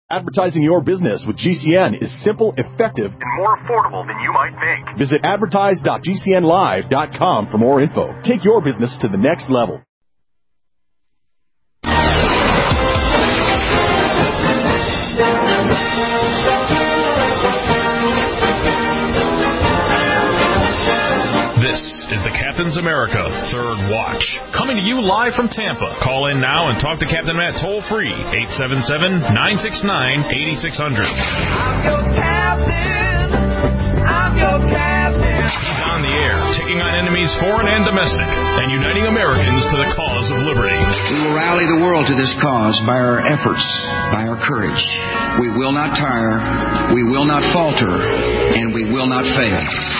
Advertising your business with GCN is simple, effective, and more affordable than you might think. Visit advertise.gcnlive.com for more info. Take your business to the next level. This is the Captain's America Third Watch, coming to you live from Tampa. Call in now and talk to Captain Matt toll-free, 877-969-8600. I'm your captain. I'm your captain. He's on the air, taking on enemies foreign and domestic, and uniting Americans to the cause of liberty. We will rally the world to this cause by our efforts, by our courage. We will not tire, we will not falter, and we will not fail.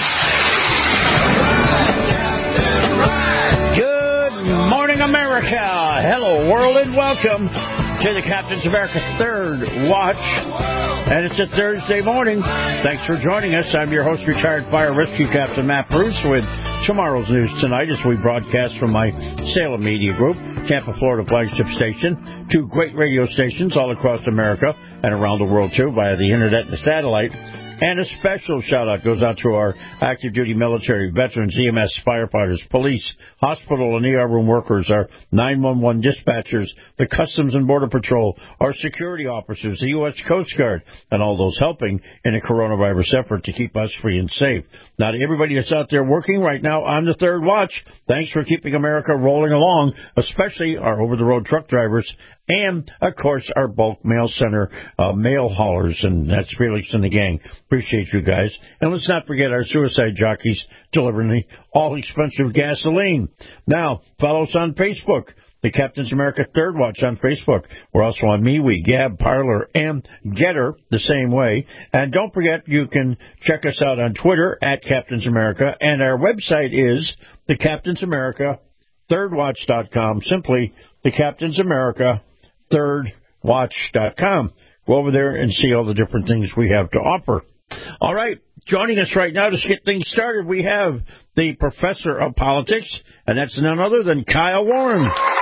Good morning, America. Hello, world, and welcome to the Captain's America Third Watch. And it's a Thursday morning. Thanks for joining us. I'm your host, retired fire rescue captain Matt Bruce, with tomorrow's news tonight as we broadcast from my Salem Media Group, Tampa, Florida flagship station, 2 great radio stations all across America and around the world, too, via the internet and the satellite. And a special shout-out goes out to our active-duty military, veterans, EMS, firefighters, police, hospital and ER room workers, our 911 dispatchers, the Customs and Border Patrol, our security officers, the U.S. Coast Guard, and all those helping in the coronavirus effort to keep us free and safe. Now, to everybody that's out there working right now on the Third Watch, thanks for keeping America rolling along, especially our over-the-road truck drivers and, of course, our bulk mail center mail haulers, and that's Felix and the gang. Appreciate you guys. And let's not forget our suicide jockeys delivering the all-expensive gasoline. Now, follow us on Facebook, the Captain's America Third Watch on Facebook. We're also on MeWe, Gab, Parler, and Getter the same way. And don't forget, you can check us out on Twitter at Captain's America, and our website is the Captain's America thirdwatch.com, simply the Captain's America thirdwatch.com. Go over there and see all the different things we have to offer. All right, joining us right now to get things started, we have the professor of politics, and that's none other than Kyle Warren.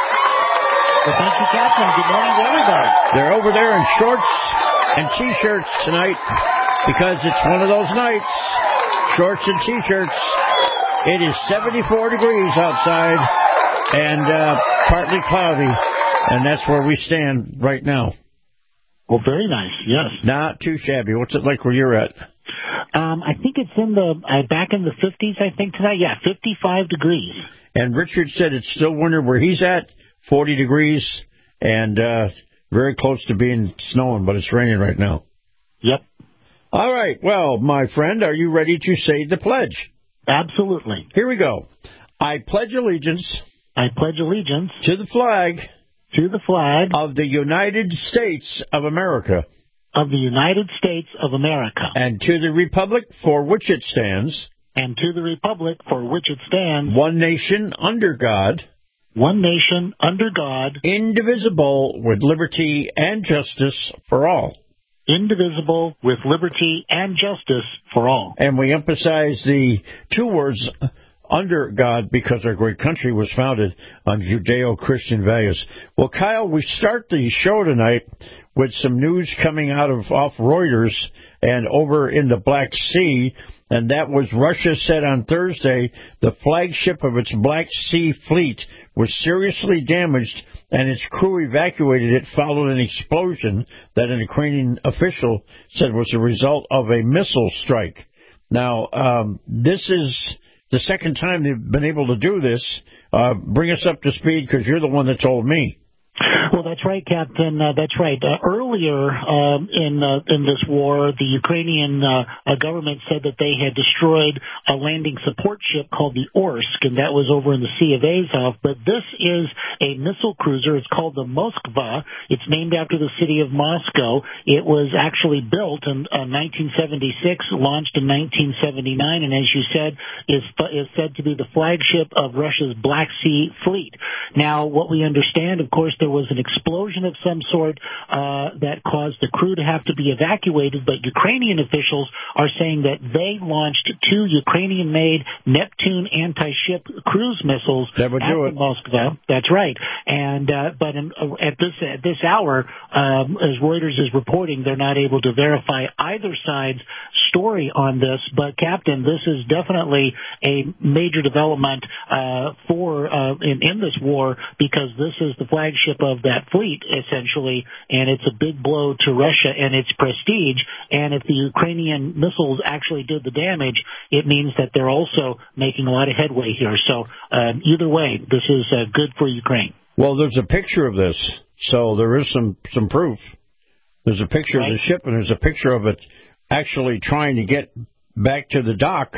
Well, thank you, Captain. Good morning to everybody. They're over there in shorts and T-shirts tonight because it's one of those nights, shorts and T-shirts. It is 74 degrees outside and partly cloudy, and that's where we stand right now. Well, very nice, yes. Not too shabby. What's it like where you're at? I think it's in the back in the 50s, I think, tonight. Yeah, 55 degrees. And Richard said it's still winter where he's at, 40 degrees, and very close to being snowing, but it's raining right now. Yep. All right. Well, my friend, are you ready to say the pledge? Absolutely. Here we go. I pledge allegiance. I pledge allegiance. To the flag. To the flag. Of the United States of America. Of the United States of America. And to the republic for which it stands. And to the republic for which it stands. One nation under God. One nation under God. Indivisible with liberty and justice for all. Indivisible with liberty and justice for all. And we emphasize the 2 words under God because our great country was founded on Judeo-Christian values. Well, Kyle, we start the show tonight with some news coming out of off Reuters and over in the Black Sea, and that was Russia said on Thursday the flagship of its Black Sea fleet was seriously damaged and its crew evacuated it following an explosion that an Ukrainian official said was a result of a missile strike. Now, this is the second time they've been able to do this. Bring us up to speed because you're the one that told me. Well, that's right, Captain. That's right. Earlier in this war, the Ukrainian government said that they had destroyed a landing support ship called the Orsk, and that was over in the Sea of Azov. But this is a missile cruiser. It's called the Moskva. It's named after the city of Moscow. It was actually built in 1976, launched in 1979, and as you said, is said to be the flagship of Russia's Black Sea fleet. Now, what we understand, of course, there was an explosion of some sort that caused the crew to have to be evacuated, but Ukrainian officials are saying that they launched 2 Ukrainian-made Neptune anti-ship cruise missiles that would do it. Moskva. That's right. And but at this hour, as Reuters is reporting, they're not able to verify either side's story on this. But Captain, this is definitely a major development in this war, because this is the flagship of that fleet essentially, and it's a big blow to Russia and its prestige. And if the Ukrainian missiles actually did the damage, it means that they're also making a lot of headway here. So either way, this is good for Ukraine. Well, there's a picture of this, so there is some proof. There's a picture of the ship, and there's a picture of it actually trying to get back to the dock.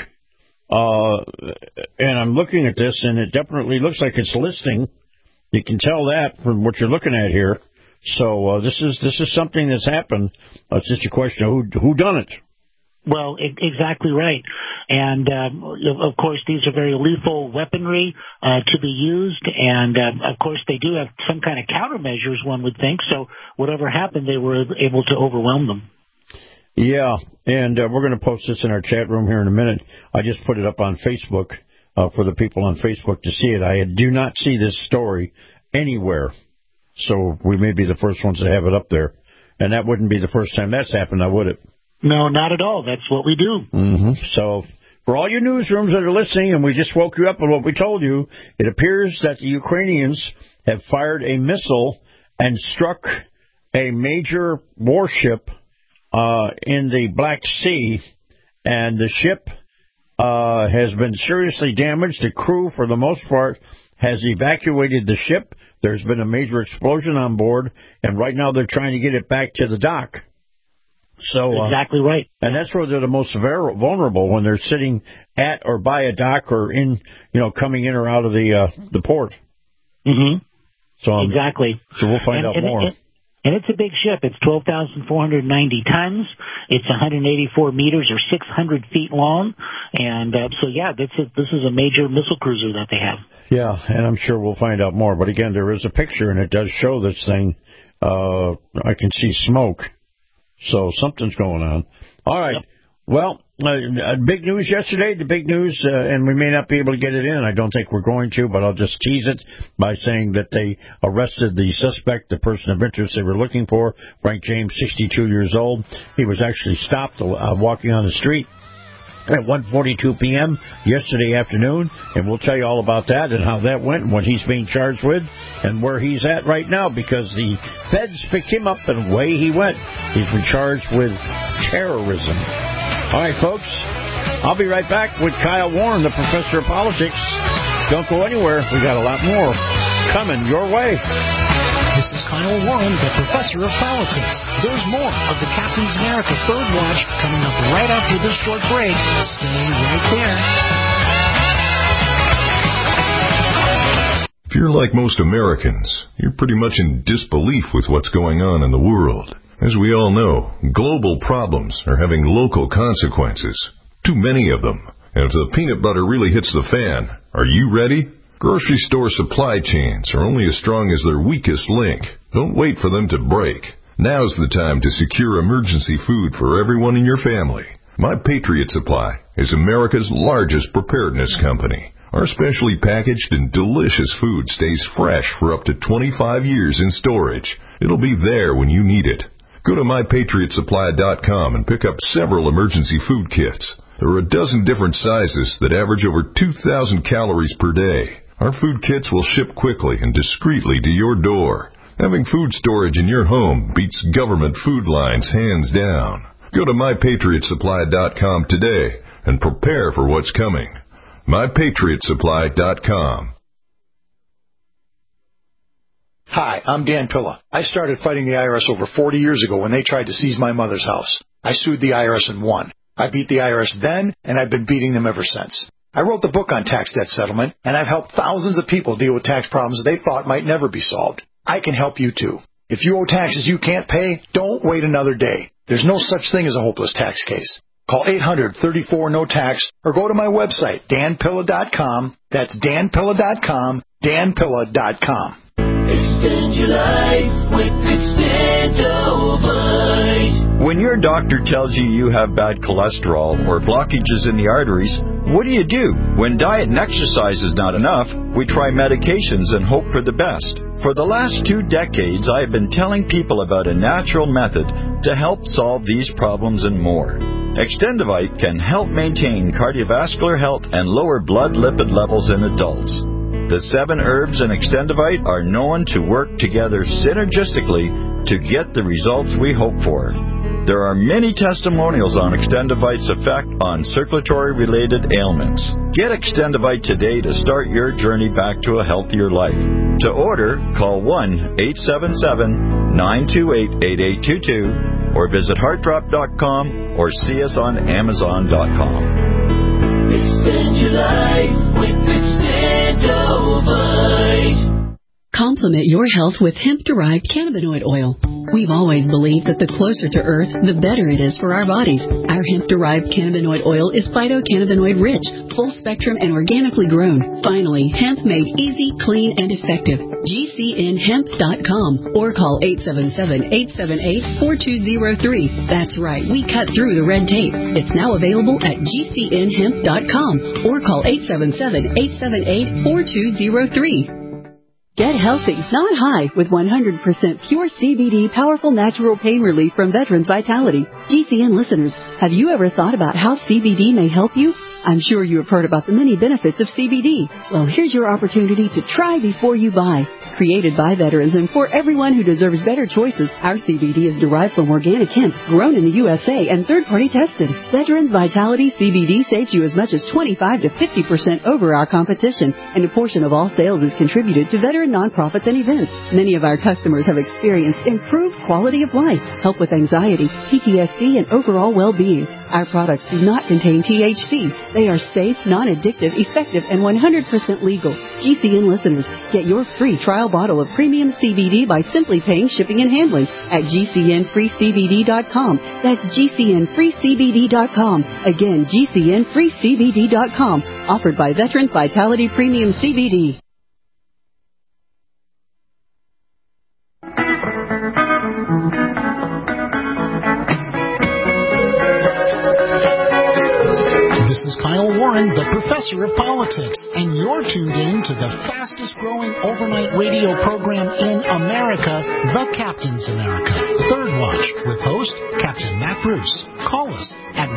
And I'm looking at this, and it definitely looks like it's listing. You can tell that from what you're looking at here. So this is something that's happened. It's just a question of who done it. Well, exactly right. And, of course, these are very lethal weaponry to be used. And, of course, they do have some kind of countermeasures, one would think. So whatever happened, they were able to overwhelm them. Yeah, and we're going to post this in our chat room here in a minute. I just put it up on Facebook for the people on Facebook to see it. I do not see this story anywhere. So we may be the first ones to have it up there. And that wouldn't be the first time that's happened, now would it? No, not at all. That's what we do. Mm-hmm. So for all your newsrooms that are listening, and we just woke you up with what we told you, it appears that the Ukrainians have fired a missile and struck a major warship in the Black Sea, and the ship has been seriously damaged. The crew, for the most part, has evacuated the ship. There's been a major explosion on board, and right now they're trying to get it back to the dock. So exactly right. And that's where they're the most vulnerable, when they're sitting at or by a dock or in, coming in or out of the port. Mm-hmm. So exactly. So we'll find out more. And it's a big ship. It's 12,490 tons. It's 184 meters or 600 feet long. And so, yeah, this is a major missile cruiser that they have. Yeah, and I'm sure we'll find out more. But, again, there is a picture, and it does show this thing. I can see smoke. So something's going on. All right. Yep. Well, big news yesterday, the big news, and we may not be able to get it in. I don't think we're going to, but I'll just tease it by saying that they arrested the suspect, the person of interest they were looking for, Frank James, 62 years old. He was actually stopped walking on the street at 1:42 p.m. yesterday afternoon, and we'll tell you all about that and how that went and what he's being charged with and where he's at right now, because the feds picked him up and away he went. He's been charged with terrorism. All right, folks, I'll be right back with Kyle Warren, the professor of politics. Don't go anywhere. We got a lot more coming your way. This is Kyle Warren, the professor of politics. There's more of the Captain's America Third Watch coming up right after this short break. Stay right there. If you're like most Americans, you're pretty much in disbelief with what's going on in the world. As we all know, global problems are having local consequences. Too many of them. And if the peanut butter really hits the fan, are you ready? Grocery store supply chains are only as strong as their weakest link. Don't wait for them to break. Now's the time to secure emergency food for everyone in your family. My Patriot Supply is America's largest preparedness company. Our specially packaged and delicious food stays fresh for up to 25 years in storage. It'll be there when you need it. Go to MyPatriotSupply.com and pick up several emergency food kits. There are a dozen different sizes that average over 2,000 calories per day. Our food kits will ship quickly and discreetly to your door. Having food storage in your home beats government food lines hands down. Go to MyPatriotSupply.com today and prepare for what's coming. MyPatriotSupply.com. Hi, I'm Dan Pilla. I started fighting the IRS over 40 years ago when they tried to seize my mother's house. I sued the IRS and won. I beat the IRS then, and I've been beating them ever since. I wrote the book on tax debt settlement, and I've helped thousands of people deal with tax problems they thought might never be solved. I can help you too. If you owe taxes you can't pay, don't wait another day. There's no such thing as a hopeless tax case. Call 800-34-NO-TAX or go to my website, danpilla.com. That's danpilla.com, danpilla.com. Extend your life with Extendovite. When your doctor tells you you have bad cholesterol or blockages in the arteries, what do you do? When diet and exercise is not enough, we try medications and hope for the best. For the last 2 decades, I have been telling people about a natural method to help solve these problems and more. Extendovite can help maintain cardiovascular health and lower blood lipid levels in adults. The 7 herbs in Extendovite are known to work together synergistically to get the results we hope for. There are many testimonials on Extendovite's effect on circulatory-related ailments. Get Extendovite today to start your journey back to a healthier life. To order, call 1-877-928-8822 or visit heartdrop.com or see us on amazon.com. Extend your life with Extendovite. Complement your health with hemp-derived cannabinoid oil. We've always believed that the closer to Earth, the better it is for our bodies. Our hemp-derived cannabinoid oil is phytocannabinoid-rich, full-spectrum, and organically grown. Finally, hemp made easy, clean, and effective. GCNhemp.com or call 877-878-4203. That's right, we cut through the red tape. It's now available at GCNhemp.com or call 877-878-4203. Get healthy, not high, with 100% pure CBD powerful natural pain relief from Veterans Vitality. GCN listeners, have you ever thought about how CBD may help you? I'm sure you have heard about the many benefits of CBD. Well, here's your opportunity to try before you buy. Created by veterans and for everyone who deserves better choices, our CBD is derived from organic hemp, grown in the USA and third-party tested. Veterans Vitality CBD saves you as much as 25 to 50% over our competition, and a portion of all sales is contributed to veteran nonprofits and events. Many of our customers have experienced improved quality of life, help with anxiety, PTSD, and overall well-being. Our products do not contain THC. They are safe, non-addictive, effective, and 100% legal. GCN listeners, get your free trial bottle of premium CBD by simply paying shipping and handling at GCNFreeCBD.com. That's GCNFreeCBD.com. Again, GCNFreeCBD.com. Offered by Veterans Vitality Premium CBD. This is Kyle Warren, the Professor of Politics, and you're tuned in to the fastest-growing overnight radio program in America, The Captain's America, Third Watch, with host Captain Matt Bruce. Call us at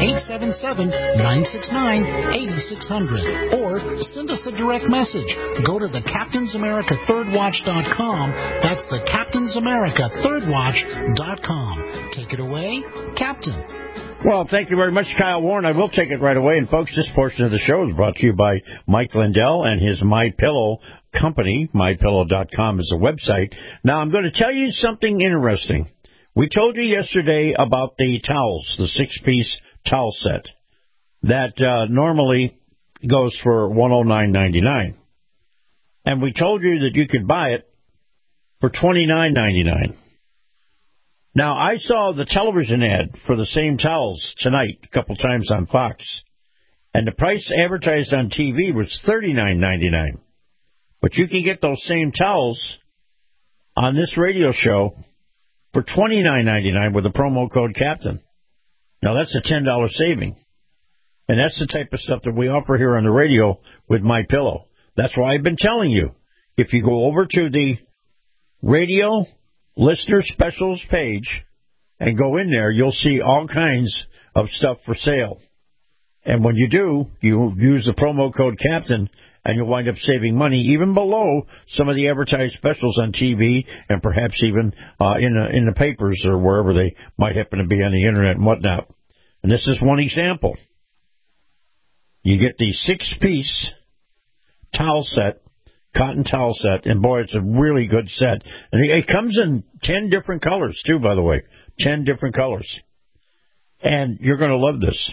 1-877-969-8600 or send us a direct message. Go to thecaptainsamerica3rdwatch.com. That's thecaptainsamerica3rdwatch.com. Take it away, Captain. Well, thank you very much, Kyle Warren. I will take it right away. And, folks, this portion of the show is brought to you by Mike Lindell and his MyPillow company. MyPillow.com is a website. Now, I'm going to tell you something interesting. We told you yesterday about the towels, the 6-piece towel set that normally goes for $109.99. And we told you that you could buy it for $29.99. Now, I saw the television ad for the same towels tonight a couple times on Fox, and the price advertised on TV was $39.99. But you can get those same towels on this radio show for $29.99 with the promo code Captain. Now, that's a $10 saving, and that's the type of stuff that we offer here on the radio with MyPillow. That's why I've been telling you, if you go over to the radio listener specials page and go in there, you'll see all kinds of stuff for sale. And when you do, you use the promo code Captain, and you'll wind up saving money even below some of the advertised specials on TV and perhaps even in the papers or wherever they might happen to be on the internet and whatnot. And this is one example. You get the 6-piece towel set, cotton towel set, and boy, it's a really good set. And it comes in 10 different colors, too, by the way. 10 different colors. And you're going to love this.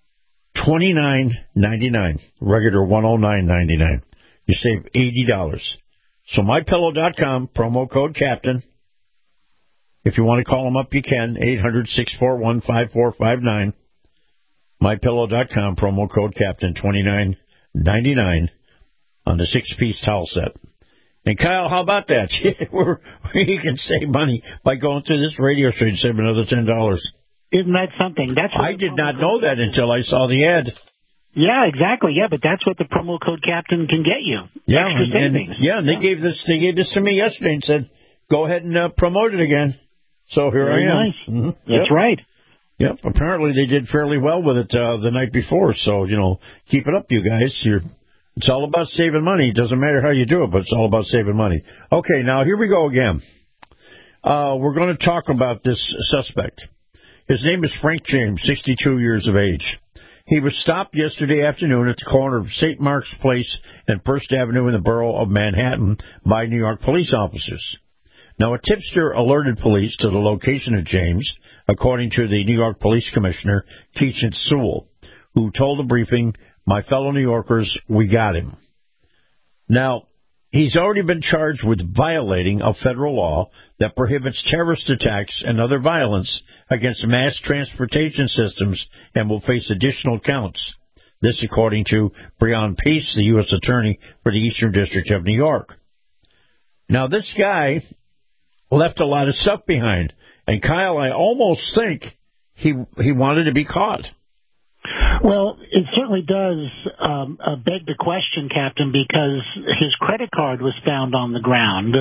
$29.99. Regular $109.99. You save $80. So MyPillow.com, promo code Captain. If you want to call them up, you can. 800-641-5459. MyPillow.com, promo code Captain, $29.99. On the 6-piece towel set. And Kyle, how about that? He can save money by going through this radio show and save another $10. Isn't that something? I did not know that until I saw the ad. Yeah, exactly. Yeah, but that's what the promo code Captain can get you. Yeah, extra savings. And they gave this to me yesterday and said, go ahead and promote it again. So here Very I am. Nice. Mm-hmm. That's right. Yep. Apparently they did fairly well with it the night before. So keep it up, you guys. It's all about saving money. It doesn't matter how you do it, but it's all about saving money. Okay, now here we go again. We're going to talk about this suspect. His name is Frank James, 62 years of age. He was stopped yesterday afternoon at the corner of St. Mark's Place and First Avenue in the borough of Manhattan by New York police officers. Now, a tipster alerted police to the location of James, according to the New York Police Commissioner, Keechant Sewell, who told the briefing, "My fellow New Yorkers, we got him." Now, he's already been charged with violating a federal law that prohibits terrorist attacks and other violence against mass transportation systems and will face additional counts. This according to Breon Peace, the U.S. Attorney for the Eastern District of New York. Now, this guy left a lot of stuff behind. And, Kyle, I almost think he wanted to be caught. Well, it certainly does beg the question, Captain, because his credit card was found on the ground.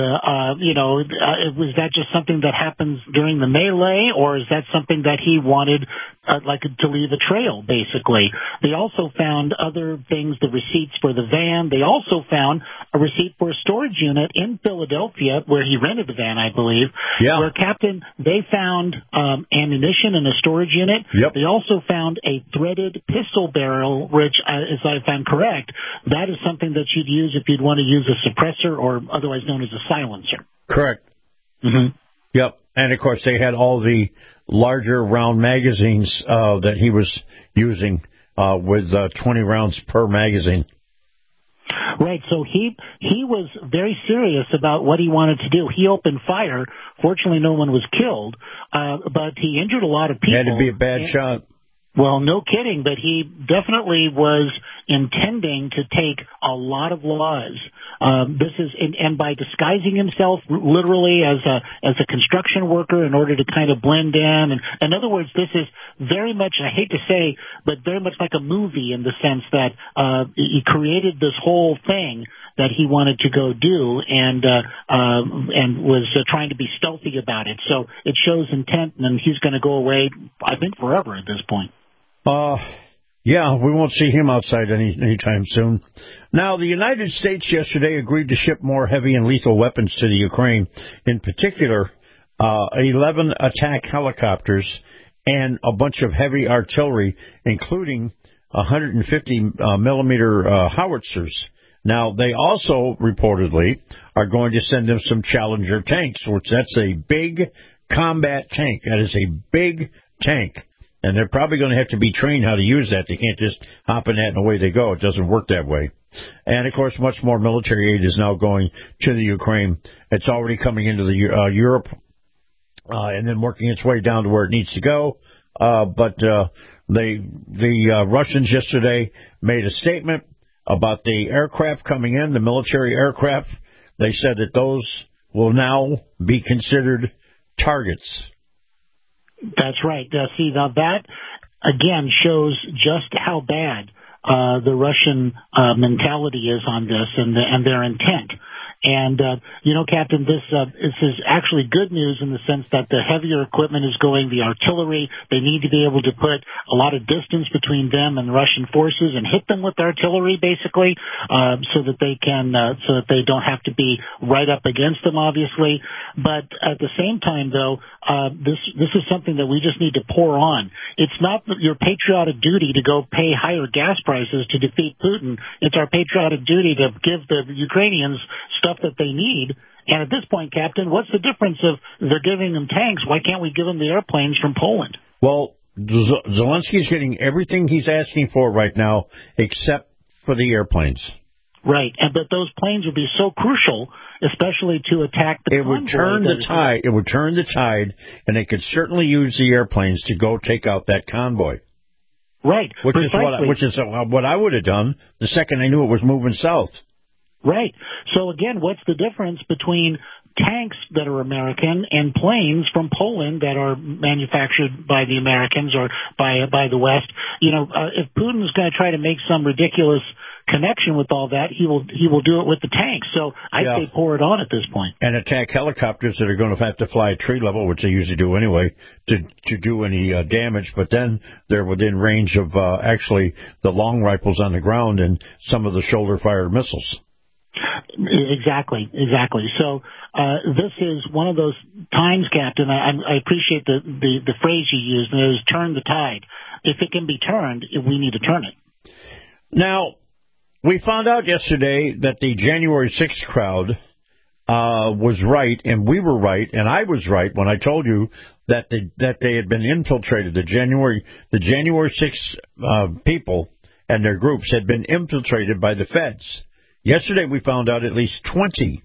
Was that just something that happens during the melee, or is that something that he wanted, to leave a trail, basically? They also found other things, the receipts for the van. They also found a receipt for a storage unit in Philadelphia, where he rented the van, I believe. Yeah. Where, Captain, they found ammunition in a storage unit. Yep. They also found a threaded pistol barrel, which, as I found correct, that is something that you'd use if you'd want to use a suppressor, or otherwise known as a silencer. Correct. Mm-hmm. Yep. And, of course, they had all the larger round magazines that he was using with 20 rounds per magazine. Right, so he was very serious about what he wanted to do. He opened fire. Fortunately, no one was killed, but he injured a lot of people. Had to be a bad shot. Well, no kidding, but he definitely was intending to take a lot of lives. And by disguising himself literally as a construction worker in order to kind of blend in. And in other words, this is very much, I hate to say, but very much like a movie in the sense that he created this whole thing that he wanted to go do and was trying to be stealthy about it. So it shows intent, and he's going to go away, I think, forever at this point. Yeah, we won't see him outside anytime soon. Now, the United States yesterday agreed to ship more heavy and lethal weapons to the Ukraine, in particular 11 attack helicopters and a bunch of heavy artillery, including 150-millimeter howitzers. Now, they also reportedly are going to send them some Challenger tanks, which that's a big combat tank. That is a big tank. And they're probably going to have to be trained how to use that. They can't just hop in that and away they go. It doesn't work that way. And, of course, much more military aid is now going to the Ukraine. It's already coming into the Europe and then working its way down to where it needs to go. But the Russians yesterday made a statement about the aircraft coming in, the military aircraft. They said that those will now be considered targets. That's right. See, now that, again, shows just how bad the Russian mentality is on this and their intent. And, Captain, this is actually good news in the sense that the heavier equipment is going, the artillery. They need to be able to put a lot of distance between them and Russian forces and hit them with artillery, basically, so that they don't have to be right up against them, obviously. But at the same time, though, this is something that we just need to pour on. It's not your patriotic duty to go pay higher gas prices to defeat Putin. It's our patriotic duty to give the Ukrainians stuff that they need. And at this point, Captain, what's the difference if they're giving them tanks? Why can't we give them the airplanes from Poland? Well, Zelensky's getting everything he's asking for right now except for the airplanes. Right, but those planes would be so crucial, especially to attack the convoy. It would turn the tide, and they could certainly use the airplanes to go take out that convoy. Right, which is what I would have done the second I knew it was moving south. Right. So again, what's the difference between tanks that are American and planes from Poland that are manufactured by the Americans or by the West? If Putin's going to try to make some ridiculous connection with all that, he will do it with the tanks. So I say pour it on at this point. And attack helicopters that are going to have to fly at tree level, which they usually do anyway, to do any damage. But then they're within range of actually the long rifles on the ground and some of the shoulder-fired missiles. Exactly. So this is one of those times, Captain. I appreciate the phrase you used, and it is turn the tide. If it can be turned, we need to turn it. Now, we found out yesterday that the January 6th crowd was right, and we were right, and I was right when I told you that they had been infiltrated. The January 6th people and their groups had been infiltrated by the feds. Yesterday we found out at least 20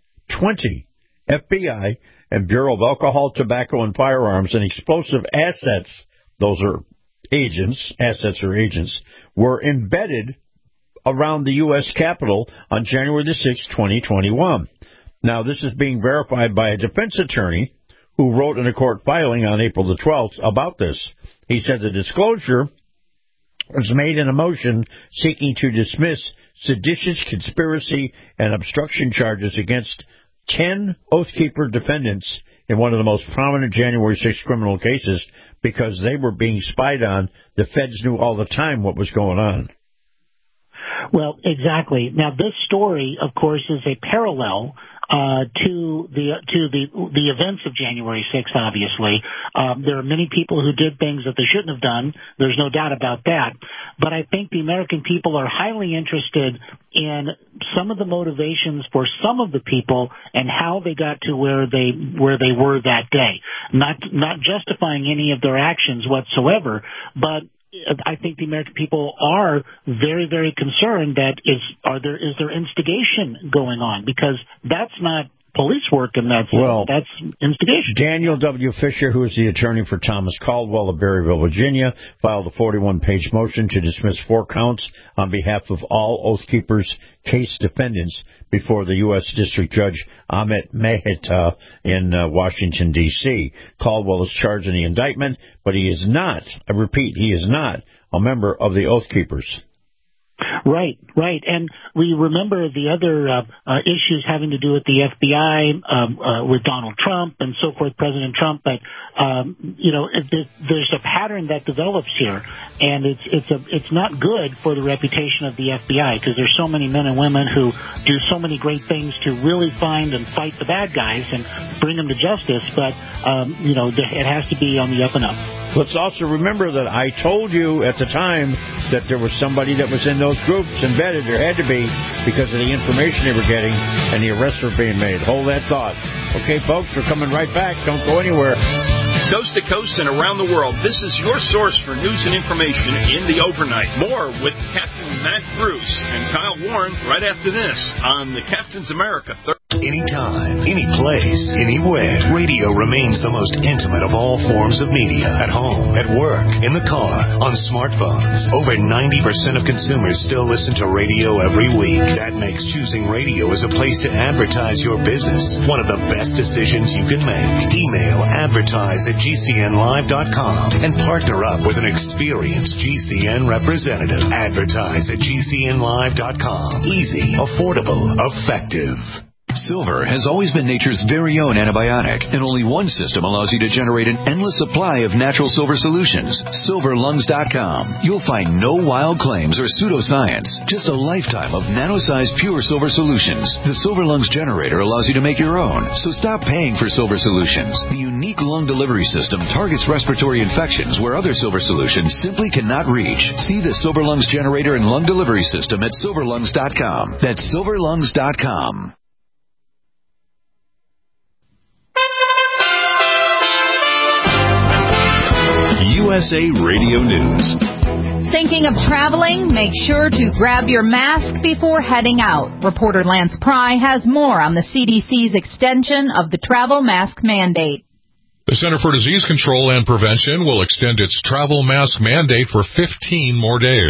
FBI and Bureau of Alcohol, Tobacco, and Firearms and Explosive Assets, those are agents, were embedded around the U.S. Capitol on January the 6th, 2021. Now, this is being verified by a defense attorney who wrote in a court filing on April the 12th about this. He said the disclosure was made in a motion seeking to dismiss seditious conspiracy and obstruction charges against 10 Oath Keeper defendants in one of the most prominent January 6th criminal cases because they were being spied on. The feds knew all the time what was going on. Well, exactly. Now, this story, of course, is a parallel to the events of January 6th, obviously. There are many people who did things that they shouldn't have done. There's no doubt about that. But I think the American people are highly interested in some of the motivations for some of the people and how they got to where they were that day. Not justifying any of their actions whatsoever, but I think the American people are very, very concerned that is there instigation going on, because that's not police work, and that's instigation. Daniel W. Fisher, who is the attorney for Thomas Caldwell of Berryville, Virginia, filed a 41-page motion to dismiss 4 counts on behalf of all Oath Keepers case defendants before the U.S. District Judge Amit Mehta in Washington, D.C. Caldwell is charged in the indictment, but he is not, I repeat, he is not a member of the Oath Keepers. Right. And we remember the other issues having to do with the FBI, with Donald Trump and so forth, President Trump. But, there's a pattern that develops here, and it's not good for the reputation of the FBI, because there's so many men and women who do so many great things to really find and fight the bad guys and bring them to justice. But, it has to be on the up and up. Let's also remember that I told you at the time that there was somebody that was in those groups embedded. There had to be, because of the information they were getting, and the arrests were being made. Hold that thought. Okay, folks, we're coming right back. Don't go anywhere. Coast to coast and around the world, this is your source for news and information in the overnight. More with Captain Matt Bruce and Kyle Warren right after this on the Captain's America. Anytime, any place, anywhere, radio remains the most intimate of all forms of media. At home, at work, in the car, on smartphones. Over 90% of consumers still listen to radio every week. That makes choosing radio as a place to advertise your business one of the best decisions you can make. Email advertise@gcnlive.com and partner up with an experienced GCN representative. Advertise at gcnlive.com. Easy, affordable, effective. Silver has always been nature's very own antibiotic, and only one system allows you to generate an endless supply of natural silver solutions. SilverLungs.com. You'll find no wild claims or pseudoscience, just a lifetime of nano-sized pure silver solutions. The Silver Lungs generator allows you to make your own, so stop paying for silver solutions. The unique lung delivery system targets respiratory infections where other silver solutions simply cannot reach. See the Silver Lungs generator and lung delivery system at SilverLungs.com. That's SilverLungs.com. USA Radio News. Thinking of traveling? Make sure to grab your mask before heading out. Reporter Lance Pry has more on the CDC's extension of the travel mask mandate. The Center for Disease Control and Prevention will extend its travel mask mandate for 15 more days.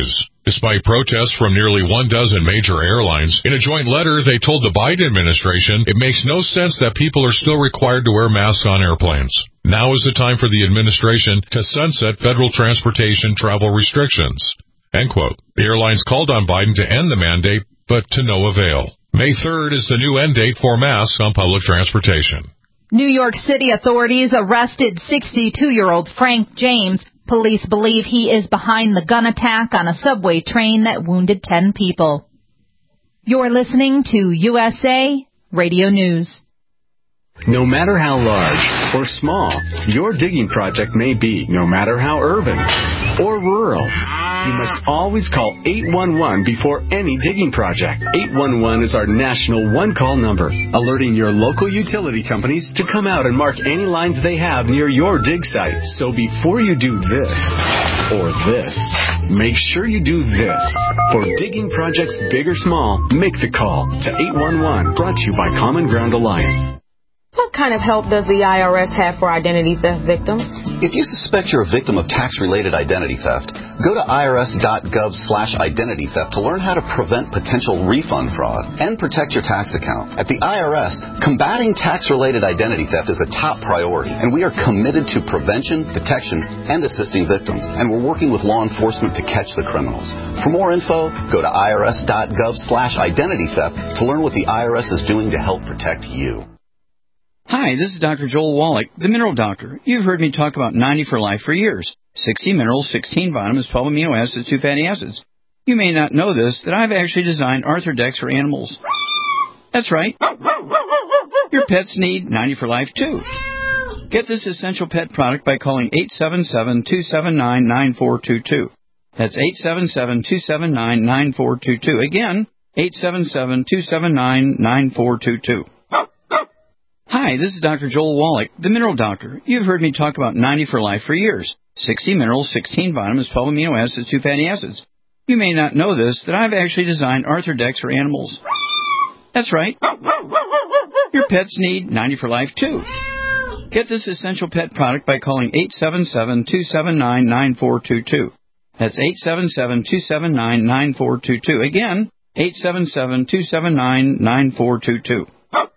Despite protests from nearly 1 dozen major airlines, in a joint letter they told the Biden administration it makes no sense that people are still required to wear masks on airplanes. Now is the time for the administration to sunset federal transportation travel restrictions. End quote. The airlines called on Biden to end the mandate, but to no avail. May 3rd is the new end date for masks on public transportation. New York City authorities arrested 62-year-old Frank James. Police believe he is behind the gun attack on a subway train that wounded 10 people. You're listening to USA Radio News. No matter how large or small your digging project may be, no matter how urban or rural, you must always call 811 before any digging project. 811 is our national one-call number, alerting your local utility companies to come out and mark any lines they have near your dig site. So before you do this or this, make sure you do this. For digging projects big or small, make the call to 811, brought to you by Common Ground Alliance. What kind of help does the IRS have for identity theft victims? If you suspect you're a victim of tax-related identity theft, go to irs.gov/identity theft to learn how to prevent potential refund fraud and protect your tax account. At the IRS, combating tax-related identity theft is a top priority, and we are committed to prevention, detection, and assisting victims, and we're working with law enforcement to catch the criminals. For more info, go to irs.gov/identity theft to learn what the IRS is doing to help protect you. Hi, this is Dr. Joel Wallach, the Mineral Doctor. You've heard me talk about 90 for Life for years. 60 minerals, 16 vitamins, 12 amino acids, 2 fatty acids. You may not know this, that I've actually designed Arthrodex for animals. That's right. Your pets need 90 for Life, too. Get this essential pet product by calling 877-279-9422. That's 877-279-9422. Again, 877-279-9422. Hi, this is Dr. Joel Wallach, the Mineral Doctor. You've heard me talk about 90 for Life for years. 60 minerals, 16 vitamins, 12 amino acids, 2 fatty acids. You may not know this, that I've actually designed Arthrodex for animals. That's right. Your pets need 90 for Life, too. Get this essential pet product by calling 877-279-9422. That's 877-279-9422. Again, 877-279-9422.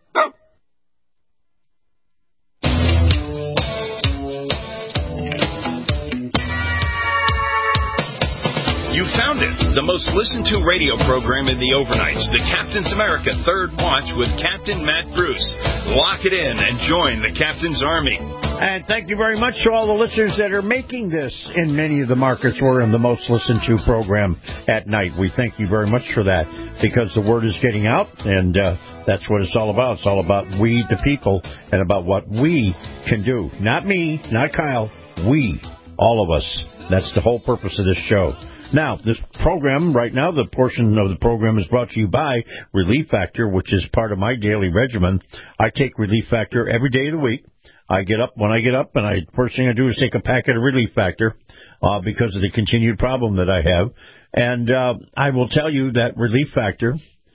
You found it, the most listened to radio program in the overnights, the Captain's America Third Watch with Captain Matt Bruce. Lock it in and join the Captain's Army. And thank you very much to all the listeners that are making this in many of the markets we're in the most listened to program at night. We thank you very much for that, because the word is getting out, and that's what it's all about. It's all about we, the people, and about what we can do. Not me, not Kyle, we, all of us. That's the whole purpose of this show. Now, this program right now, the portion of the program is brought to you by Relief Factor, which is part of my daily regimen. I take Relief Factor every day of the week. When I get up, and first thing I do is take a packet of Relief Factor because of the continued problem that I have. And I will tell you that Relief Factor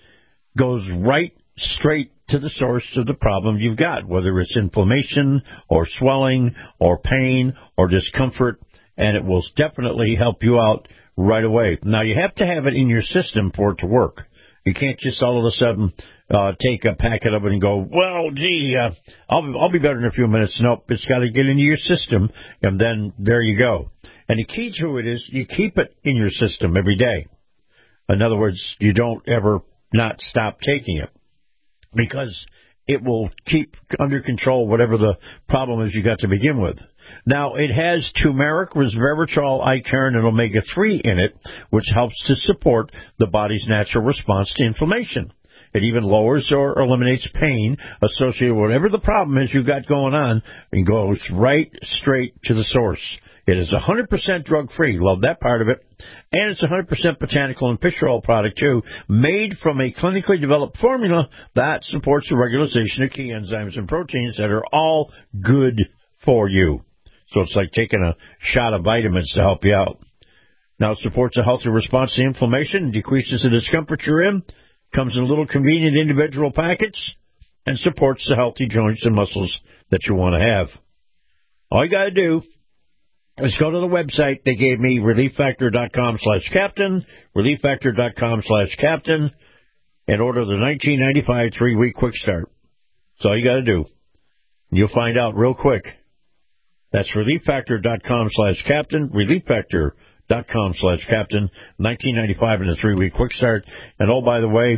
goes right straight to the source of the problem you've got, whether it's inflammation or swelling or pain or discomfort, and it will definitely help you out right away. Now, you have to have it in your system for it to work. You can't just all of a sudden take a packet of it and go, well, gee, I'll be better in a few minutes. Nope, it's got to get into your system, and then there you go. And the key to it is you keep it in your system every day. In other words, you don't ever not stop taking it, because it will keep under control whatever the problem is you got to begin with. Now, it has turmeric, resveratrol, icaron, and omega-3 in it, which helps to support the body's natural response to inflammation. It even lowers or eliminates pain associated with whatever the problem is you've got going on, and goes right straight to the source. It is 100% drug-free. Love that part of it. And it's 100% botanical and fish oil product, too, made from a clinically developed formula that supports the regularization of key enzymes and proteins that are all good for you. So it's like taking a shot of vitamins to help you out. Now, it supports a healthy response to inflammation, decreases the discomfort you're in, comes in little convenient individual packets, and supports the healthy joints and muscles that you want to have. All you got to do is go to the website they gave me, relieffactor.com/captain, relieffactor.com/captain, and order the 1995 3-week quick start. That's all you got to do. You'll find out real quick. That's relieffactor.com/captain, relieffactor.com/captain, 1995 and a 3-week quick start. And oh, by the way,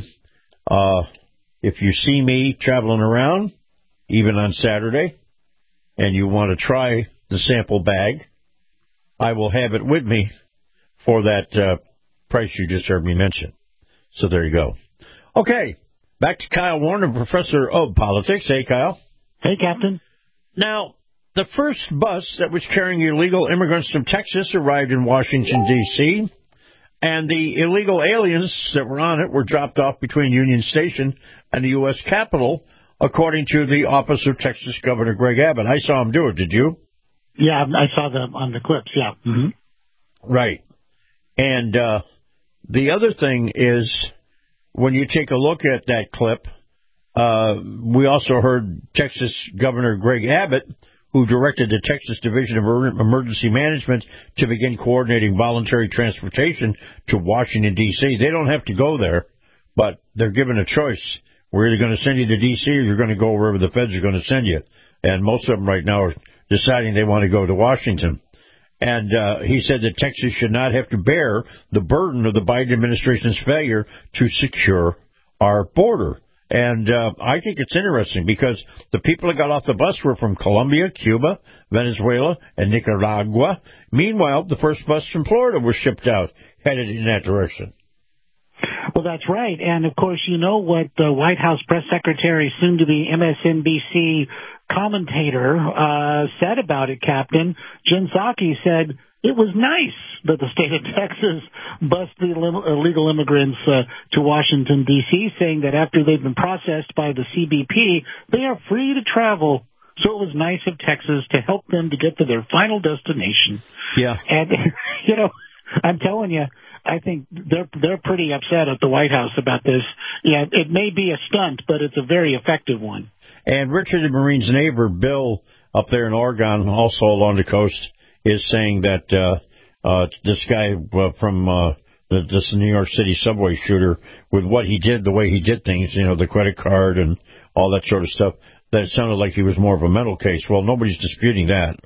if you see me traveling around, even on Saturday, and you want to try the sample bag, I will have it with me for that price you just heard me mention. So there you go. Okay, back to Kyle Warren, professor of politics. Hey, Kyle. Hey, Captain. Now, the first bus that was carrying illegal immigrants from Texas arrived in Washington, D.C., and the illegal aliens that were on it were dropped off between Union Station and the U.S. Capitol, according to the Office of Texas Governor Greg Abbott. I saw him do it, did you? Yeah, I saw them on the clips, yeah. Mm-hmm. Right. And the other thing is, when you take a look at that clip, we also heard Texas Governor Greg Abbott, who directed the Texas Division of Emergency Management to begin coordinating voluntary transportation to Washington, D.C. They don't have to go there, but they're given a choice. We're either going to send you to D.C. or you're going to go wherever the feds are going to send you. And most of them right now are deciding they want to go to Washington. And he said that Texas should not have to bear the burden of the Biden administration's failure to secure our border. And I think it's interesting because the people that got off the bus were from Colombia, Cuba, Venezuela, and Nicaragua. Meanwhile, the first bus from Florida was shipped out, headed in that direction. Well, that's right. And, of course, you know what the White House press secretary, soon-to-be MSNBC commentator, said about it, Captain. Jen Psaki said it was nice that the state of Texas bused the illegal immigrants to Washington, D.C., saying that after they've been processed by the CBP, they are free to travel. So it was nice of Texas to help them to get to their final destination. Yeah. And, you know, I'm telling you, I think they're pretty upset at the White House about this. Yeah, it may be a stunt, but it's a very effective one. And Richard and Marine's neighbor, Bill, up there in Oregon, also along the coast, is saying that this guy from this New York City subway shooter, with what he did, the way he did things, you know, the credit card and all that sort of stuff, that it sounded like he was more of a mental case. Well, nobody's disputing that.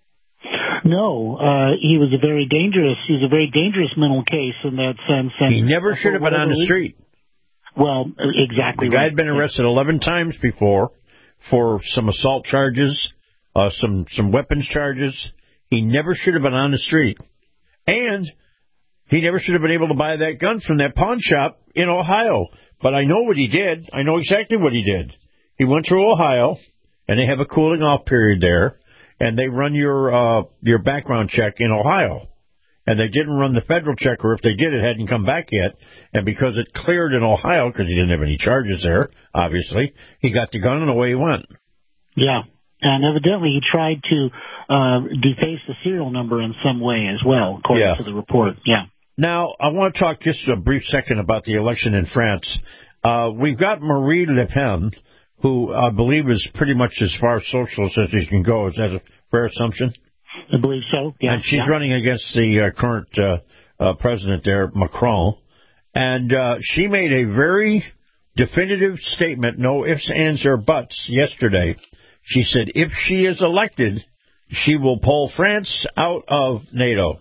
No, he was a very dangerous mental case in that sense. And he never should have been on the street. Well, exactly. The guy had been arrested 11 times before for some assault charges, some weapons charges. He never should have been on the street. And he never should have been able to buy that gun from that pawn shop in Ohio. But I know what he did. I know exactly what he did. He went through Ohio, and they have a cooling off period there, and they run your background check in Ohio. And they didn't run the federal check, or if they did, it hadn't come back yet. And because it cleared in Ohio, because he didn't have any charges there, obviously, he got the gun and away he went. Yeah. And evidently he tried to deface the serial number in some way as well, according to the report. Yeah. Now, I want to talk just a brief second about the election in France. We've got Marie Le Pen, who I believe is pretty much as far socialist as he can go. Is that a fair assumption? I believe so, yeah. And she's running against the current president there, Macron. And she made a very definitive statement, no ifs, ands, or buts, yesterday. She said if she is elected, she will pull France out of NATO.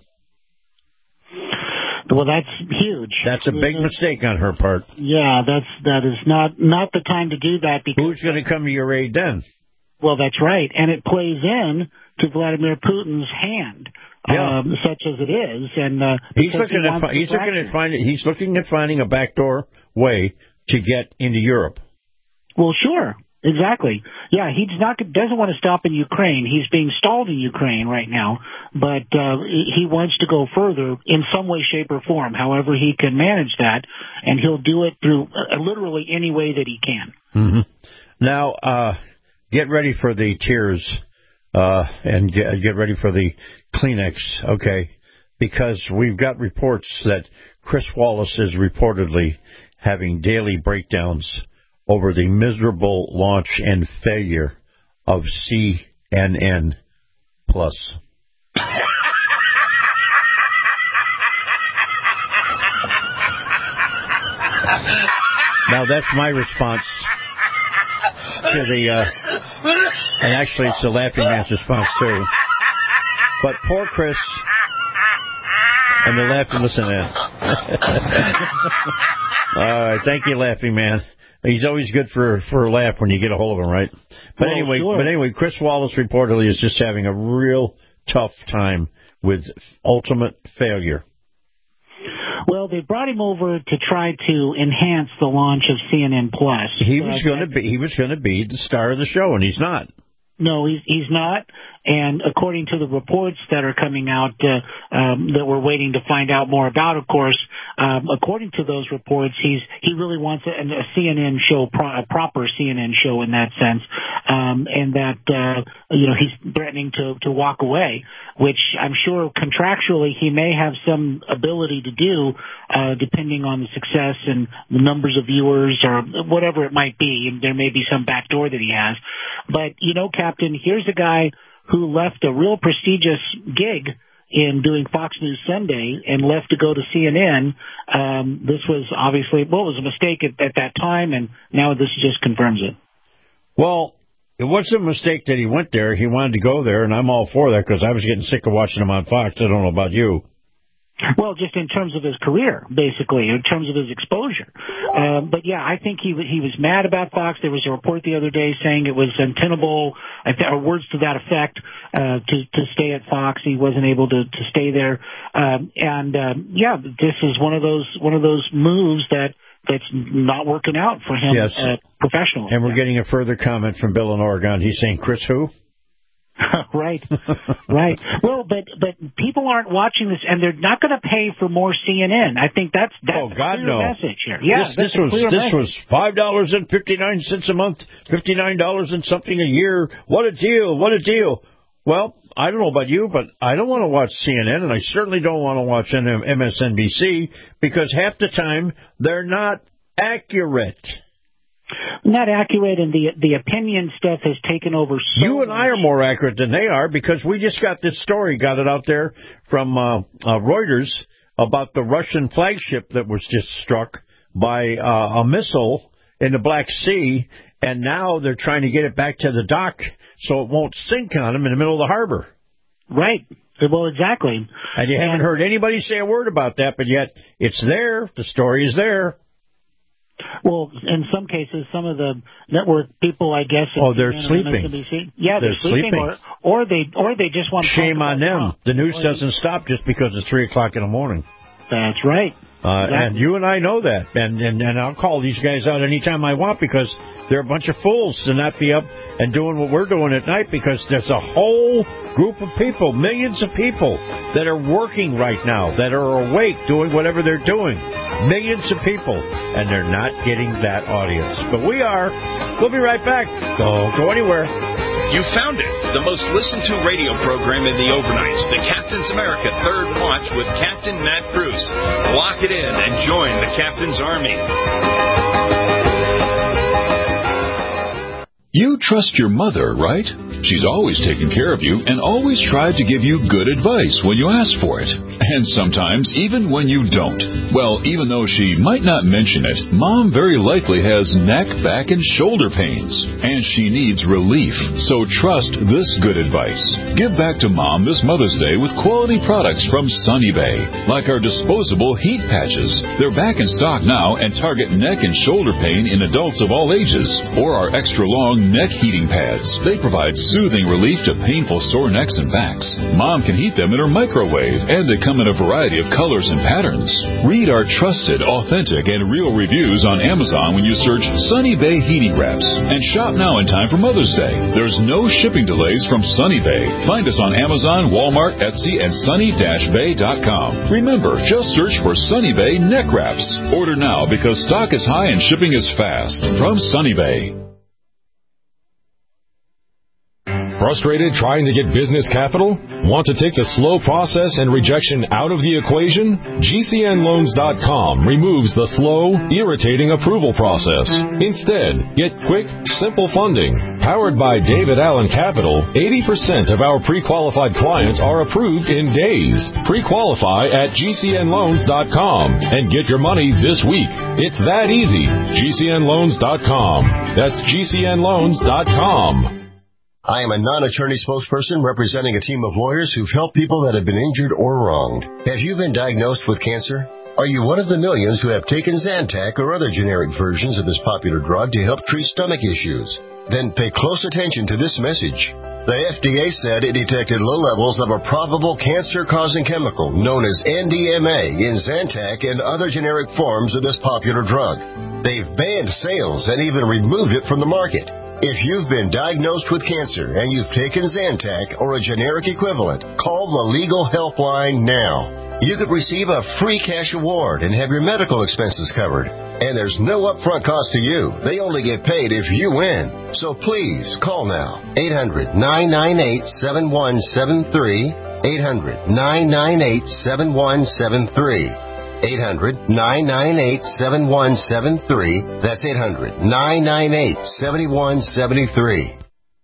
Well, that's huge. That's a big mistake on her part. Yeah, that is not the time to do that. Because who's going to come to your aid then? Well, that's right, and it plays in to Vladimir Putin's hand, such as it is. And he's looking at finding a backdoor way to get into Europe. Well, sure. Exactly. Yeah, he doesn't want to stop in Ukraine. He's being stalled in Ukraine right now, but he wants to go further in some way, shape, or form, however he can manage that, and he'll do it through literally any way that he can. Mm-hmm. Now, get ready for the tears and get ready for the Kleenex, okay, because we've got reports that Chris Wallace is reportedly having daily breakdowns over the miserable launch and failure of CNN Plus. Now, that's my response to the... and actually, it's the Laughing Man's response, too. But poor Chris... And the laughing, listen to that. All right, thank you, Laughing Man. He's always good for a laugh when you get a hold of him, right? But anyway, Chris Wallace reportedly is just having a real tough time with ultimate failure. Well, they brought him over to try to enhance the launch of CNN Plus. He was going to be the star of the show, and he's not. No, he's not. And according to the reports that are coming out that we're waiting to find out more about, of course, according to those reports, he really wants a CNN show, a proper CNN show in that sense, and that he's threatening to walk away, which I'm sure contractually he may have some ability to do, depending on the success and the numbers of viewers or whatever it might be. And there may be some backdoor that he has, but Captain, here's a guy who left a real prestigious gig in doing Fox News Sunday and left to go to CNN. This was obviously, it was a mistake at that time, and now this just confirms it. Well, it wasn't a mistake that he went there. He wanted to go there, and I'm all for that because I was getting sick of watching him on Fox. I don't know about you. Well, just in terms of his career, basically, in terms of his exposure. But yeah, I think he was mad about Fox. There was a report the other day saying it was untenable, or words to that effect, to stay at Fox. He wasn't able to stay there. This is one of those moves that's not working out for him professionally. And we're getting a further comment from Bill in Oregon. He's saying, Chris who? Right. Well, but people aren't watching this, and they're not going to pay for more CNN. I think that's a clear message here. Yeah, this was $5.59 a month, $59 and something a year. What a deal! What a deal! Well, I don't know about you, but I don't want to watch CNN, and I certainly don't want to watch MSNBC because half the time they're not accurate. Not accurate, and the opinion stuff has taken over so You and I are more accurate than they are because we just got this story, got it out there from Reuters about the Russian flagship that was just struck by a missile in the Black Sea, and now they're trying to get it back to the dock so it won't sink on them in the middle of the harbor. Right. Well, exactly. And you haven't heard anybody say a word about that, but yet it's there. The story is there. Well, in some cases, some of the network people, I guess, they're sleeping. Yeah, they're sleeping, or they just want to. Shame on them. The news doesn't stop just because it's 3:00 in the morning. That's right. Exactly. And you and I know that, and I'll call these guys out anytime I want because they're a bunch of fools to not be up and doing what we're doing at night because there's a whole group of people, millions of people that are working right now, that are awake doing whatever they're doing. Millions of people, and they're not getting that audience. But we are. We'll be right back. Don't go anywhere. You found it, the most listened to radio program in the overnights, the Captain's America Third Watch with Captain Matt Bruce. Lock it in and join the Captain's Army. You trust your mother, right? She's always taken care of you and always tried to give you good advice when you ask for it. And sometimes even when you don't. Well, even though she might not mention it, Mom very likely has neck, back, and shoulder pains. And she needs relief. So trust this good advice. Give back to Mom this Mother's Day with quality products from Sunny Bay. Like our disposable heat patches. They're back in stock now and target neck and shoulder pain in adults of all ages. Or our extra long neck heating pads. They provide soothing relief to painful sore necks and backs. Mom can heat them in her microwave, and they come in a variety of colors and patterns. Read our trusted, authentic, and real reviews on Amazon when you search Sunny Bay Heating Wraps. And shop now in time for Mother's Day. There's no shipping delays from Sunny Bay. Find us on Amazon, Walmart, Etsy, and sunny-bay.com. Remember, just search for Sunny Bay Neck Wraps. Order now because stock is high and shipping is fast. From Sunny Bay. Frustrated trying to get business capital? Want to take the slow process and rejection out of the equation? GCNLoans.com removes the slow, irritating approval process. Instead, get quick, simple funding. Powered by David Allen Capital, 80% of our pre-qualified clients are approved in days. Pre-qualify at GCNLoans.com and get your money this week. It's that easy. GCNLoans.com. That's GCNLoans.com. I am a non-attorney spokesperson representing a team of lawyers who've helped people that have been injured or wronged. Have you been diagnosed with cancer? Are you one of the millions who have taken Zantac or other generic versions of this popular drug to help treat stomach issues? Then pay close attention to this message. The FDA said it detected low levels of a probable cancer-causing chemical known as NDMA in Zantac and other generic forms of this popular drug. They've banned sales and even removed it from the market. If you've been diagnosed with cancer and you've taken Zantac or a generic equivalent, call the Legal Helpline now. You could receive a free cash award and have your medical expenses covered. And there's no upfront cost to you. They only get paid if you win. So please, call now. 800-998-7173. 800-998-7173. 800-998-7173. That's 800-998-7173.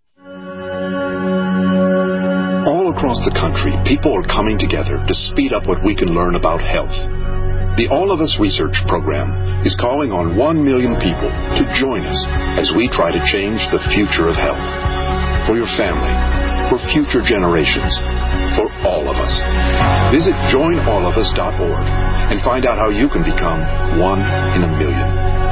All across the country, people are coming together to speed up what we can learn about health. The All of Us Research Program is calling on 1 million people to join us as we try to change the future of health. For your family, for future generations, for all of us. Visit joinallofus.org and find out how you can become 1 in a million.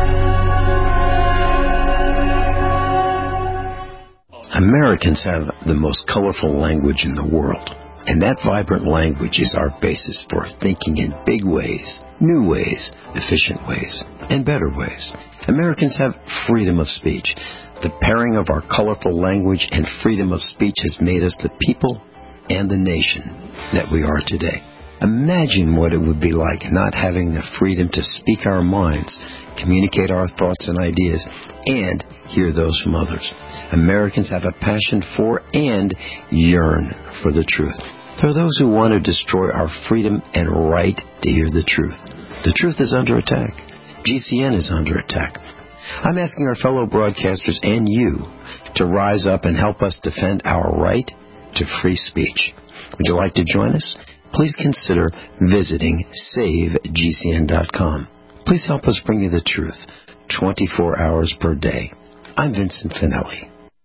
Americans have the most colorful language in the world. And that vibrant language is our basis for thinking in big ways, new ways, efficient ways, and better ways. Americans have freedom of speech. The pairing of our colorful language and freedom of speech has made us the people and the nation that we are today. Imagine what it would be like not having the freedom to speak our minds, communicate our thoughts and ideas, and hear those from others. Americans have a passion for and yearn for the truth. There are those who want to destroy our freedom and right to hear the truth. The truth is under attack. GCN is under attack. I'm asking our fellow broadcasters and you to rise up and help us defend our right to free speech. Would you like to join us? Please consider visiting SaveGCN.com. Please help us bring you the truth 24 hours per day. I'm Vincent Finelli.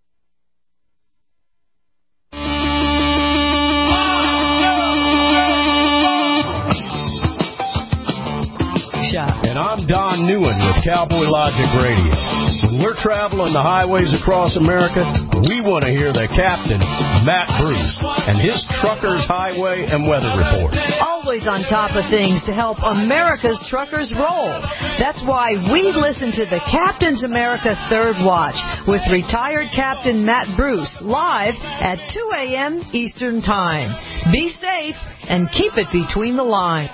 And I'm Don Newen with Cowboy Logic Radio. When we're traveling the highways across America, we want to hear the captain, Matt Bruce, and his Truckers Highway and Weather Report. Always on top of things to help America's truckers roll. That's why we listen to the Captain's America Third Watch with retired Captain Matt Bruce live at 2 a.m. Eastern Time. Be safe and keep it between the lines.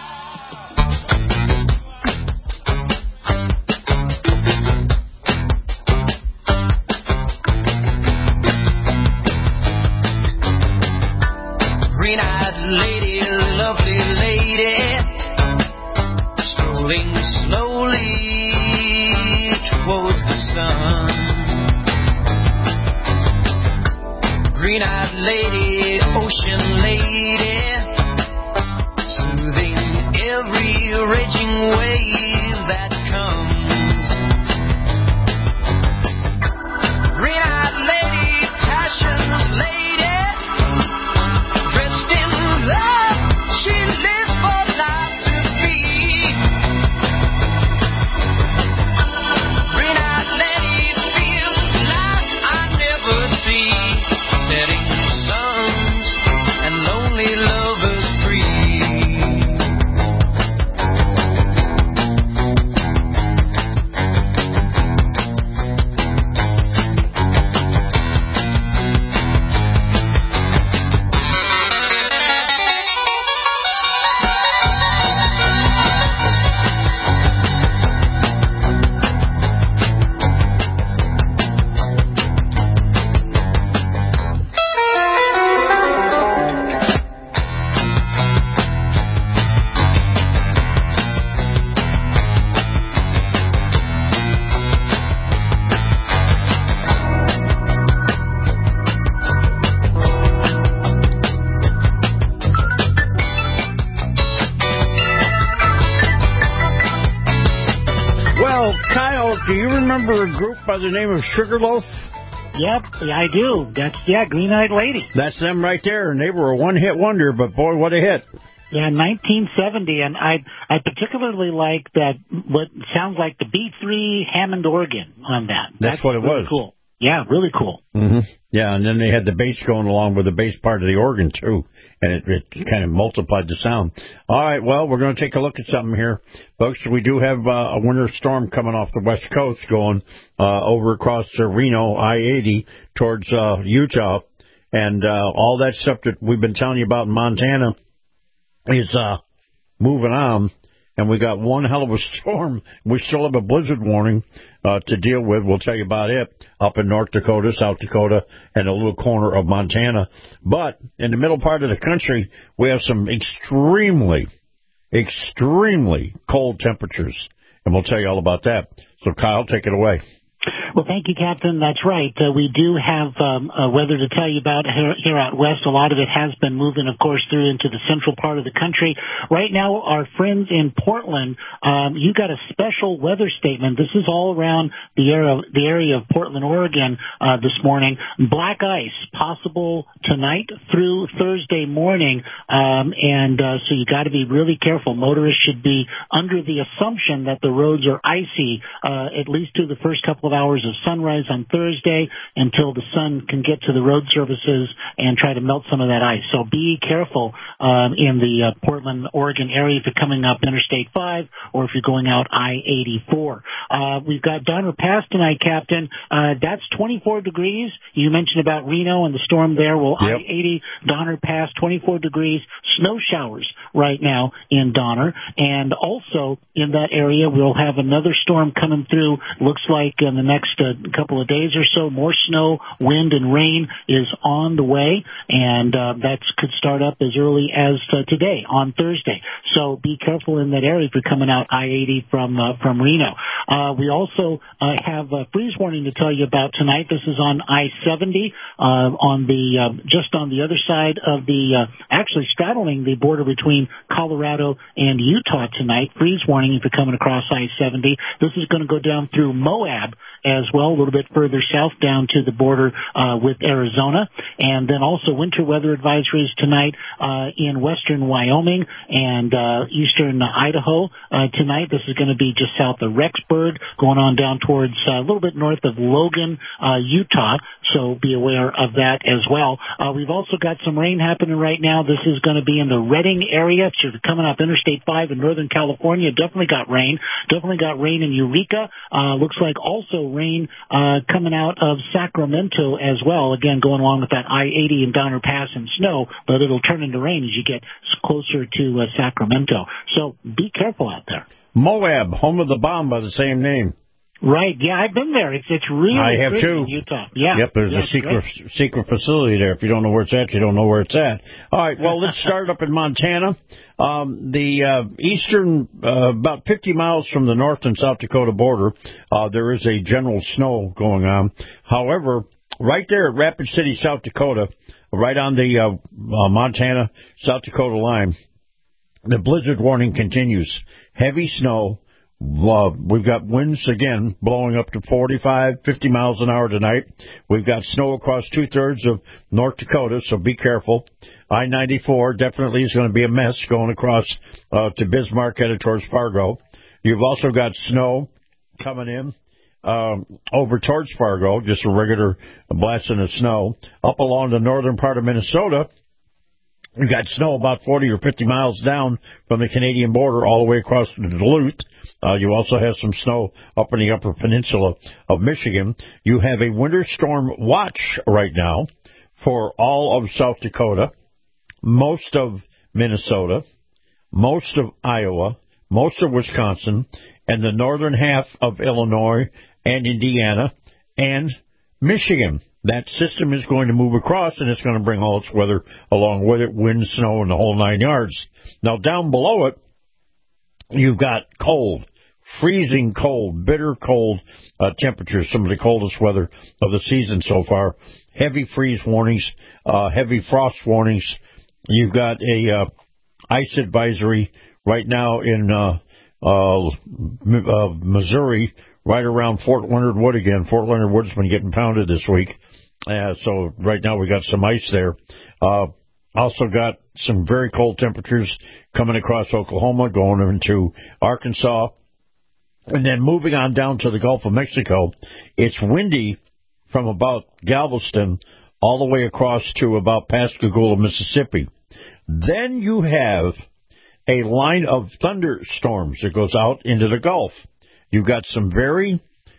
Green-eyed lady, lovely lady, strolling slowly towards the sun. Green-eyed lady, ocean lady, smoothing every raging wave that comes. Green-eyed lady, passion's lady, lonely do you remember a group by the name of Sugarloaf? Yep, I do. That's, Green-Eyed Lady. That's them right there, and they were a one-hit wonder, but boy, what a hit. Yeah, 1970, and I particularly like that, what sounds like the B3 Hammond organ on that. That's what it really was. Cool. Yeah, really cool. Mm-hmm. Yeah, and then they had the bass going along with the bass part of the organ, too, and it kind of multiplied the sound. All right, well, we're going to take a look at something here. Folks, we do have a winter storm coming off the west coast going over across Reno, I-80, towards Utah, and all that stuff that we've been telling you about in Montana is moving on. And we got one hell of a storm. We still have a blizzard warning to deal with. We'll tell you about it up in North Dakota, South Dakota, and a little corner of Montana. But in the middle part of the country, we have some extremely cold temperatures. And we'll tell you all about that. So, Kyle, take it away. Well, thank you, Captain. That's right. We do have weather to tell you about here out west. A lot of it has been moving, of course, through into the central part of the country. Right now, our friends in Portland, you got a special weather statement. This is all around the area of Portland, Oregon, this morning. Black ice possible tonight through Thursday morning, so you got to be really careful. Motorists should be under the assumption that the roads are icy, at least through the first couple of hours of sunrise on Thursday until the sun can get to the road services and try to melt some of that ice. So be careful in the Portland, Oregon area if you're coming up Interstate 5 or if you're going out I-84. We've got Donner Pass tonight, Captain. That's 24 degrees. You mentioned about Reno and the storm there. Well, yep. I-80, Donner Pass, 24 degrees. Snow showers right now in Donner. And also in that area, we'll have another storm coming through. Looks like in the next couple of days or so, more snow, wind, and rain is on the way, and that could start up as early as today, on Thursday. So be careful in that area if you're coming out I-80 from Reno. We also have a freeze warning to tell you about tonight. This is on I-70, just on the other side of actually straddling the border between Colorado and Utah tonight. Freeze warning if you're coming across I-70. This is going to go down through Moab as well, a little bit further south down to the border with Arizona. And then also winter weather advisories tonight in western Wyoming and eastern Idaho tonight. This is going to be just south of Rexburg, going on down towards a little bit north of Logan, Utah. So be aware of that as well. We've also got some rain happening right now. This is going to be in the Redding area. So if you're coming up Interstate 5 in Northern California, definitely got rain. Definitely got rain in Eureka. Looks like also rain coming out of Sacramento as well. Again, going along with that I-80 and Donner Pass and snow, but it'll turn into rain as you get closer to Sacramento. So be careful out there. Moab, home of the bomb by the same name. Right, yeah, I've been there. It's really I have pretty too. in Utah. Yeah. Yep, there's a secret facility there. If you don't know where it's at, you don't know where it's at. All right, well, let's start up in Montana. The eastern, about 50 miles from the North and South Dakota border, there is a general snow going on. However, right there at Rapid City, South Dakota, right on the Montana-South Dakota line, the blizzard warning continues. Heavy snow. We've got winds, again, blowing up to 45, 50 miles an hour tonight. We've got snow across two-thirds of North Dakota, so be careful. I-94 definitely is going to be a mess going across to Bismarck, headed towards Fargo. You've also got snow coming in over towards Fargo, just a regular blasting of snow. Up along the northern part of Minnesota, we've got snow about 40 or 50 miles down from the Canadian border all the way across to Duluth. You also have some snow up in the upper peninsula of Michigan. You have a winter storm watch right now for all of South Dakota, most of Minnesota, most of Iowa, most of Wisconsin, and the northern half of Illinois and Indiana and Michigan. That system is going to move across, and it's going to bring all its weather along with it, wind, snow, and the whole 9 yards. Now, down below it, you've got cold, freezing cold, bitter cold temperatures, some of the coldest weather of the season so far. Heavy freeze warnings, heavy frost warnings. You've got a ice advisory right now in Missouri, right around Fort Leonard Wood again. Fort Leonard Wood's been getting pounded this week. So right now we got some ice there. Also got some very cold temperatures coming across Oklahoma, going into Arkansas. And then moving on down to the Gulf of Mexico, it's windy from about Galveston all the way across to about Pascagoula, Mississippi. Then you have a line of thunderstorms that goes out into the Gulf. You've got some very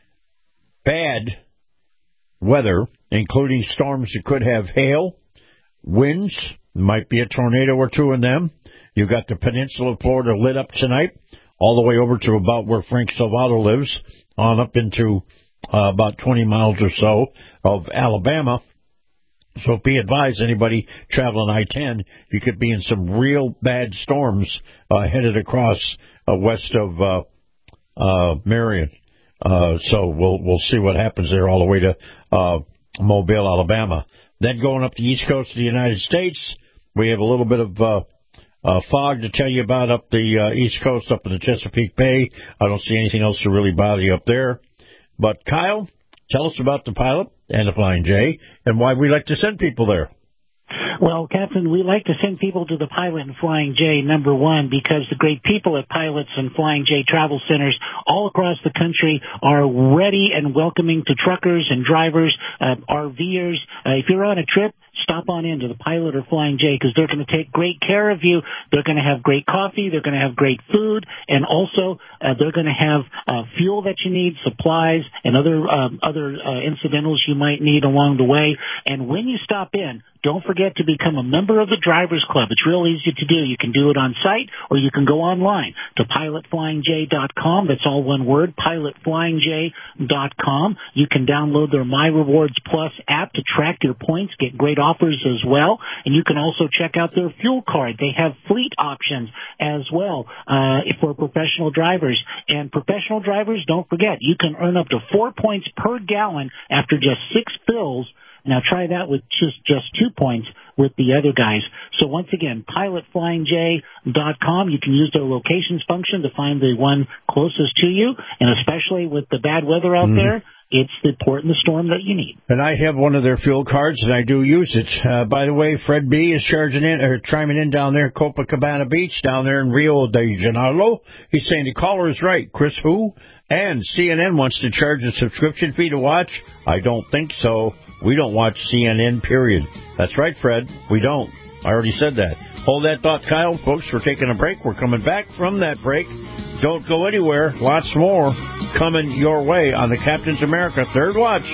bad weather, including storms that could have hail, winds, might be a tornado or two in them. You've got the peninsula of Florida lit up tonight, all the way over to about where Frank Salvato lives, on up into about 20 miles or so of Alabama. So be advised, anybody traveling I-10, you could be in some real bad storms headed across west of Marion. So we'll see what happens there all the way to Mobile, Alabama. Then going up the east coast of the United States, we have a little bit of fog to tell you about up the east coast, up in the Chesapeake Bay. I don't see anything else to really bother you up there. But Kyle, tell us about the Pilot and the Flying J and why we like to send people there. Well, Captain, we like to send people to the Pilot and Flying J, number one, because the great people at Pilots and Flying J travel centers all across the country are ready and welcoming to truckers and drivers, RVers. If you're on a trip, stop on in to the Pilot or Flying J, because they're going to take great care of you. They're going to have great coffee. They're going to have great food. And also, they're going to have fuel that you need, supplies, and other incidentals you might need along the way. And when you stop in, don't forget to become a member of the Drivers Club. It's real easy to do. You can do it on site, or you can go online to pilotflyingj.com. That's all one word, pilotflyingj.com. You can download their My Rewards Plus app to track your points, get great offers as well. And you can also check out their fuel card. They have fleet options as well for professional drivers. And professional drivers, don't forget, you can earn up to 4 points per gallon after just 6 fills. Now try that with just 2 points with the other guys. So once again, pilotflyingj.com. You can use their locations function to find the one closest to you. And especially with the bad weather out there, it's the port in the storm that you need. And I have one of their fuel cards, and I do use it. By the way, Fred B. is chiming in down there at Copacabana Beach, down there in Rio de Janeiro. He's saying the caller is right. Chris who? And CNN wants to charge a subscription fee to watch? I don't think so. We don't watch CNN, period. That's right, Fred. We don't. I already said that. Hold that thought, Kyle. Folks, we're taking a break. We're coming back from that break. Don't go anywhere. Lots more coming your way on the Captain's America Third Watch.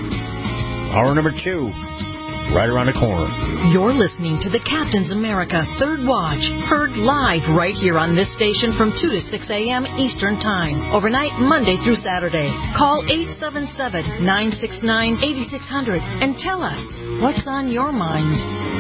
Hour number 2. Right around the corner. You're listening to the Captain's America Third Watch, heard live right here on this station from 2 to 6 a.m. Eastern Time, overnight Monday through Saturday. Call 877-969-8600 and tell us what's on your mind.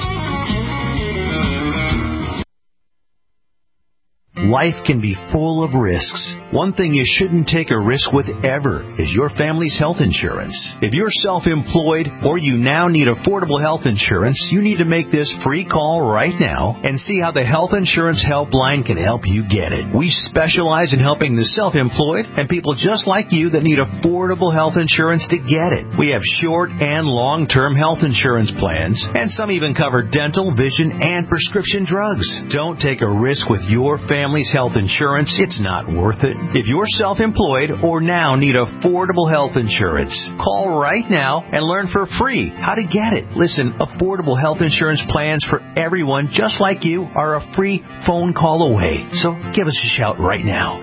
Life can be full of risks. One thing you shouldn't take a risk with ever is your family's health insurance. If you're self-employed or you now need affordable health insurance, you need to make this free call right now and see how the Health Insurance Helpline can help you get it. We specialize in helping the self-employed and people just like you that need affordable health insurance to get it. We have short and long-term health insurance plans, and some even cover dental, vision, and prescription drugs. Don't take a risk with your family's health insurance. It's not worth it. If you're self-employed or now need affordable health insurance, call right now and learn for free how to get it. Listen, affordable health insurance plans for everyone just like you are a free phone call away. So give us a shout right now.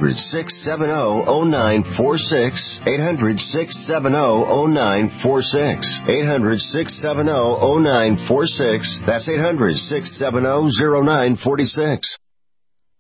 800-670-0946. 800-670-0946. 800-670-0946. That's 800-670-0946.